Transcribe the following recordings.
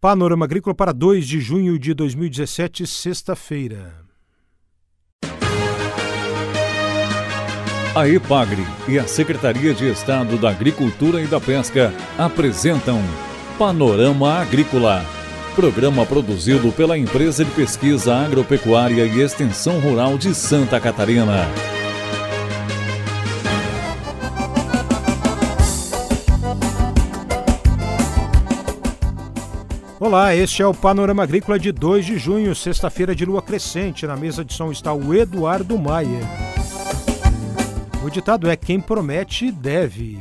Panorama Agrícola para 2 de junho de 2017, sexta-feira. A EPAGRE e a Secretaria de Estado da Agricultura e da Pesca apresentam Panorama Agrícola, programa produzido pela Empresa de Pesquisa Agropecuária e Extensão Rural de Santa Catarina. Olá, este é o Panorama Agrícola de 2 de junho, sexta-feira de lua crescente. Na mesa de som está o Eduardo Maia. O ditado é: quem promete, deve.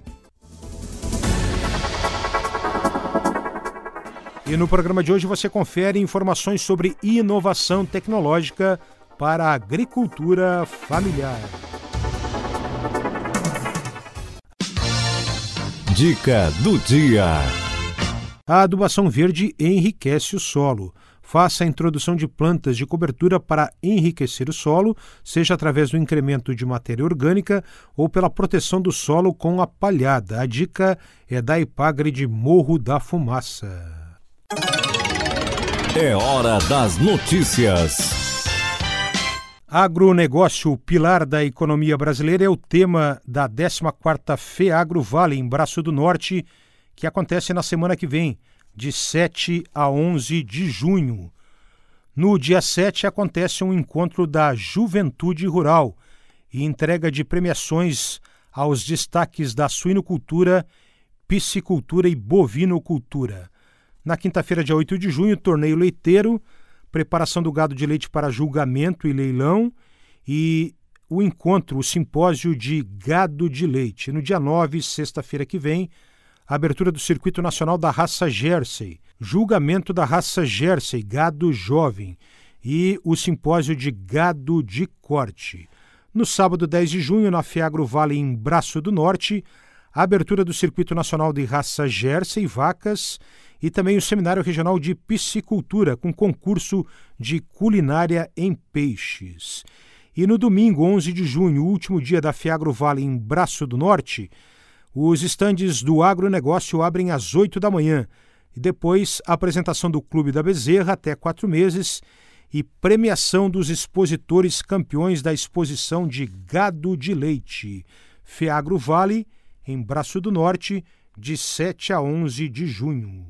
E no programa de hoje você confere informações sobre inovação tecnológica para a agricultura familiar. Dica do dia. A adubação verde enriquece o solo. Faça a introdução de plantas de cobertura para enriquecer o solo, seja através do incremento de matéria orgânica ou pela proteção do solo com a palhada. A dica é da EPAGRE de Morro da Fumaça. É hora das notícias. Agronegócio, o pilar da economia brasileira, é o tema da 14ª FEAGRO Vale, em Braço do Norte, que acontece na semana que vem, de 7 a 11 de junho. No dia 7 acontece um encontro da Juventude Rural e entrega de premiações aos destaques da suinocultura, piscicultura e bovinocultura. Na quinta-feira, dia 8 de junho, torneio leiteiro, preparação do gado de leite para julgamento e leilão e o encontro, o simpósio de gado de leite. No dia 9, sexta-feira que vem, abertura do Circuito Nacional da Raça Jersey, julgamento da raça Jersey, gado jovem, e o simpósio de gado de corte. No sábado, 10 de junho, na FEAGRO Vale, em Braço do Norte, a abertura do Circuito Nacional de Raça Jersey, vacas, e também o Seminário Regional de Piscicultura, com concurso de culinária em peixes. E no domingo, 11 de junho, último dia da FEAGRO Vale, em Braço do Norte, os estandes do agronegócio abrem às 8 da manhã e depois a apresentação do Clube da Bezerra até 4 meses e premiação dos expositores campeões da exposição de gado de leite. FEAGRO Vale, em Braço do Norte, de 7 a 11 de junho.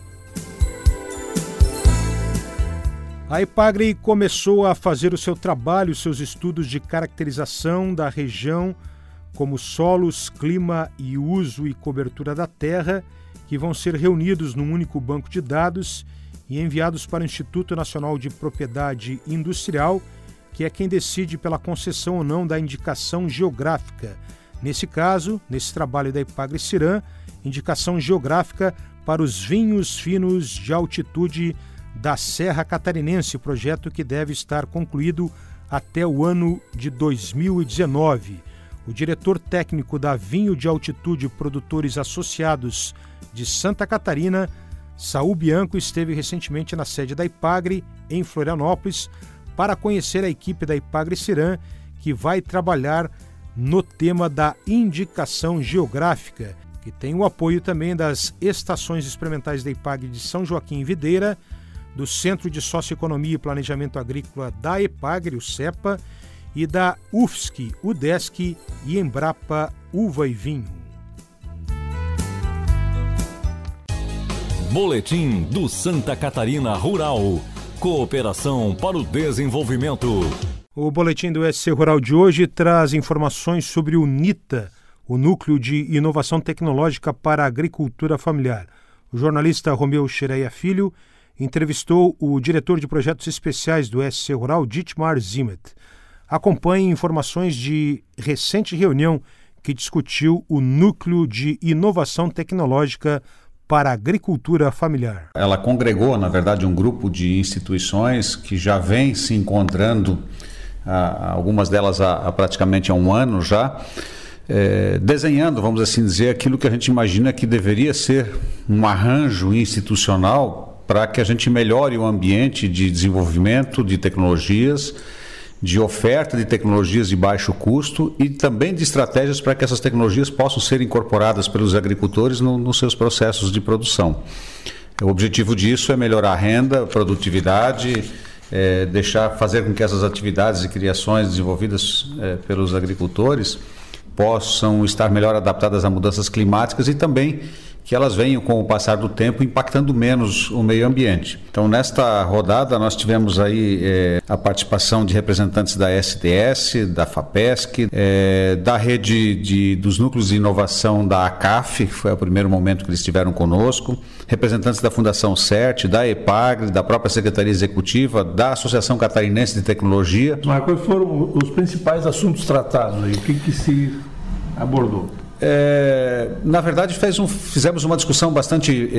A EPAGRE começou a fazer o seu trabalho, seus estudos de caracterização da região, como solos, clima e uso e cobertura da terra, que vão ser reunidos num único banco de dados e enviados para o Instituto Nacional de Propriedade Industrial, que é quem decide pela concessão ou não da indicação geográfica. Nesse caso, nesse trabalho da EPAGRE-Ciram, indicação geográfica para os vinhos finos de altitude da Serra Catarinense, projeto que deve estar concluído até o ano de 2019. O diretor técnico da Vinho de Altitude Produtores Associados de Santa Catarina, Saul Bianco, esteve recentemente na sede da EPAGRE, em Florianópolis, para conhecer a equipe da EPAGRE-Ciram, que vai trabalhar no tema da indicação geográfica, que tem o apoio também das estações experimentais da EPAGRE de São Joaquim e Videira, do Centro de Socioeconomia e Planejamento Agrícola da EPAGRE, o CEPA, e da UFSC, UDESC e Embrapa Uva e Vinho. Boletim do Santa Catarina Rural. Cooperação para o desenvolvimento. O boletim do SC Rural de hoje traz informações sobre o NITA, o Núcleo de Inovação Tecnológica para a Agricultura Familiar. O jornalista Romeu Xereia Filho entrevistou o diretor de projetos especiais do SC Rural, Dietmar Zimmet. Acompanhe informações de recente reunião que discutiu o Núcleo de Inovação Tecnológica para a Agricultura Familiar. Ela congregou, na verdade, um grupo de instituições que já vem se encontrando, algumas delas há praticamente há um ano já, desenhando, vamos assim dizer, aquilo que a gente imagina que deveria ser um arranjo institucional para que a gente melhore o ambiente de desenvolvimento de tecnologias, de oferta de tecnologias de baixo custo e também de estratégias para que essas tecnologias possam ser incorporadas pelos agricultores nos seus processos de produção. O objetivo disso é melhorar a renda, a produtividade, fazer com que essas atividades e criações desenvolvidas pelos agricultores possam estar melhor adaptadas a mudanças climáticas e também que elas venham, com o passar do tempo, impactando menos o meio ambiente. Então, nesta rodada, nós tivemos aí a participação de representantes da STS, da FAPESC, da rede dos núcleos de inovação da ACAF, que foi o primeiro momento que eles estiveram conosco, representantes da Fundação CERT, da EPAGRE, da própria Secretaria Executiva, da Associação Catarinense de Tecnologia. Mas quais foram os principais assuntos tratados aí? O que se abordou? Na verdade, fizemos uma discussão bastante,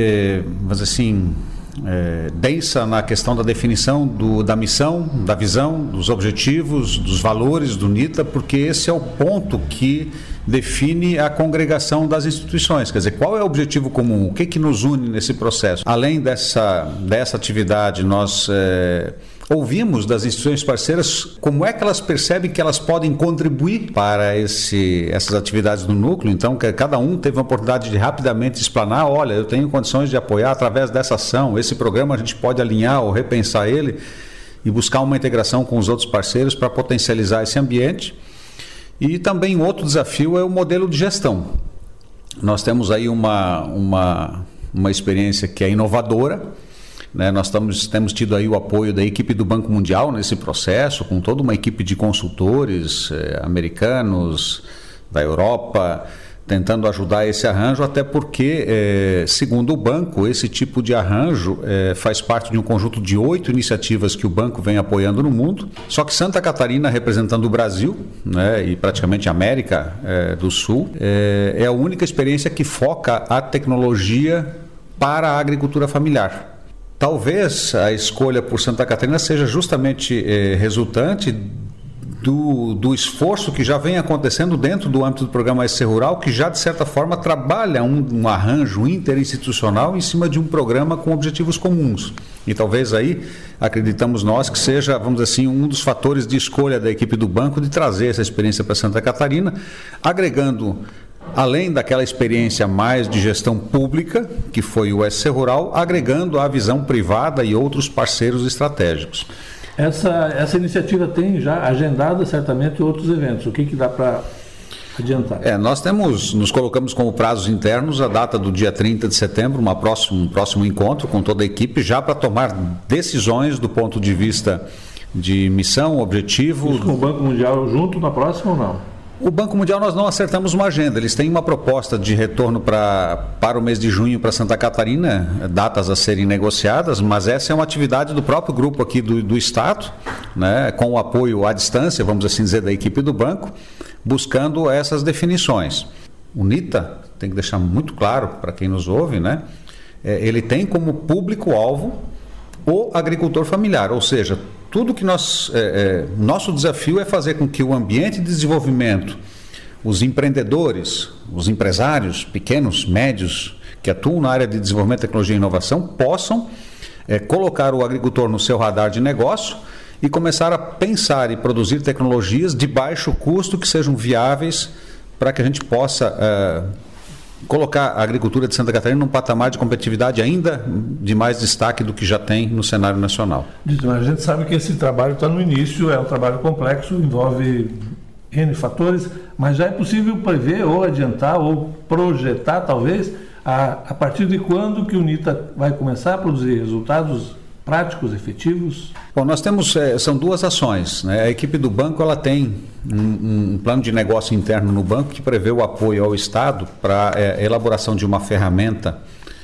densa na questão da definição da missão, da visão, dos objetivos, dos valores do NITA, porque esse é o ponto que define a congregação das instituições. Quer dizer, qual é o objetivo comum? O que nos une nesse processo? Além dessa atividade, nós ouvimos das instituições parceiras como é que elas percebem que elas podem contribuir para essas atividades do núcleo. Então, cada um teve a oportunidade de rapidamente explanar: olha, eu tenho condições de apoiar através dessa ação, esse programa a gente pode alinhar ou repensar ele e buscar uma integração com os outros parceiros para potencializar esse ambiente. E também outro desafio é o modelo de gestão. Nós temos aí uma experiência que é inovadora, né? Nós temos tido aí o apoio da equipe do Banco Mundial nesse processo, com toda uma equipe de consultores americanos, da Europa, tentando ajudar esse arranjo, até porque, segundo o banco, esse tipo de arranjo faz parte de um conjunto de 8 iniciativas que o banco vem apoiando no mundo. Só que Santa Catarina, representando o Brasil, né, e praticamente a América do Sul, é a única experiência que foca a tecnologia para a agricultura familiar. Talvez a escolha por Santa Catarina seja justamente resultante do esforço que já vem acontecendo dentro do âmbito do programa SC Rural, que já de certa forma trabalha um arranjo interinstitucional em cima de um programa com objetivos comuns. E talvez aí, acreditamos nós, que seja, vamos dizer assim, um dos fatores de escolha da equipe do banco de trazer essa experiência para Santa Catarina, agregando, além daquela experiência mais de gestão pública, que foi o SC Rural, agregando a visão privada e outros parceiros estratégicos. Essa iniciativa tem já agendada certamente outros eventos. O que dá para adiantar? Nós nos colocamos como prazos internos a data do dia 30 de setembro, um próximo encontro com toda a equipe, já para tomar decisões do ponto de vista de missão, objetivo. Isso com o Banco Mundial junto na próxima ou não? O Banco Mundial nós não acertamos uma agenda, eles têm uma proposta de retorno para o mês de junho para Santa Catarina, datas a serem negociadas, mas essa é uma atividade do próprio grupo aqui do Estado, né, com o apoio à distância, vamos assim dizer, da equipe do banco, buscando essas definições. O NITA, tem que deixar muito claro para quem nos ouve, né, ele tem como público-alvo o agricultor familiar, ou seja, tudo que nosso desafio é fazer com que o ambiente de desenvolvimento, os empreendedores, os empresários pequenos, médios, que atuam na área de desenvolvimento, tecnologia e inovação, possam colocar o agricultor no seu radar de negócio e começar a pensar e produzir tecnologias de baixo custo que sejam viáveis para que a gente possa colocar a agricultura de Santa Catarina num patamar de competitividade ainda de mais destaque do que já tem no cenário nacional. A gente sabe que esse trabalho está no início, é um trabalho complexo, envolve N fatores, mas já é possível prever ou adiantar ou projetar, talvez, a partir de quando que o NITA vai começar a produzir resultados práticos, efetivos? Bom, nós temos, são duas ações, né? A equipe do banco ela tem um plano de negócio interno no banco que prevê o apoio ao Estado para a elaboração de uma ferramenta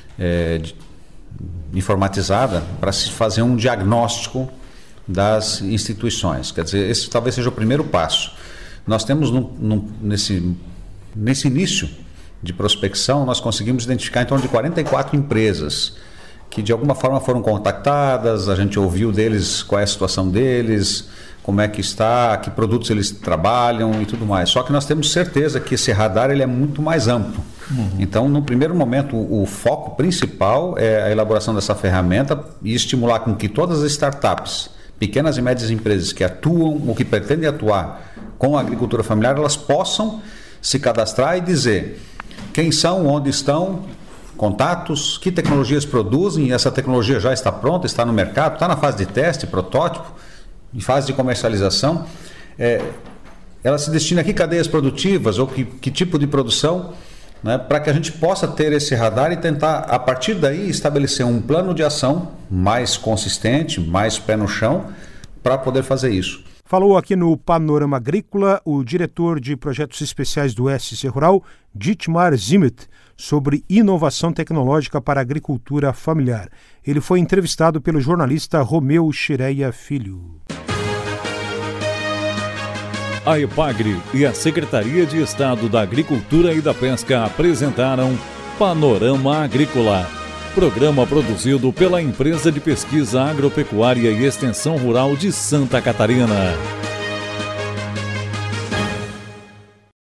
informatizada para se fazer um diagnóstico das instituições. Quer dizer, esse talvez seja o primeiro passo. Nós temos nesse início de prospecção, nós conseguimos identificar em torno de 44 empresas que de alguma forma foram contactadas, a gente ouviu deles qual é a situação deles, como é que está, que produtos eles trabalham e tudo mais. Só que nós temos certeza que esse radar ele é muito mais amplo. Então, no primeiro momento, o foco principal é a elaboração dessa ferramenta e estimular com que todas as startups, pequenas e médias empresas que atuam ou que pretendem atuar com a agricultura familiar, elas possam se cadastrar e dizer quem são, onde estão, contatos, que tecnologias produzem, e essa tecnologia já está pronta, está no mercado, está na fase de teste, protótipo, em fase de comercialização. Ela se destina a que cadeias produtivas ou que tipo de produção, né, para que a gente possa ter esse radar e tentar, a partir daí, estabelecer um plano de ação mais consistente, mais pé no chão, para poder fazer isso. Falou aqui no Panorama Agrícola o diretor de projetos especiais do SC Rural, Dietmar Zimmet, sobre inovação tecnológica para a agricultura familiar. Ele foi entrevistado pelo jornalista Romeu Xireia Filho. A EPAGRE e a Secretaria de Estado da Agricultura e da Pesca apresentaram Panorama Agrícola, programa produzido pela Empresa de Pesquisa Agropecuária e Extensão Rural de Santa Catarina.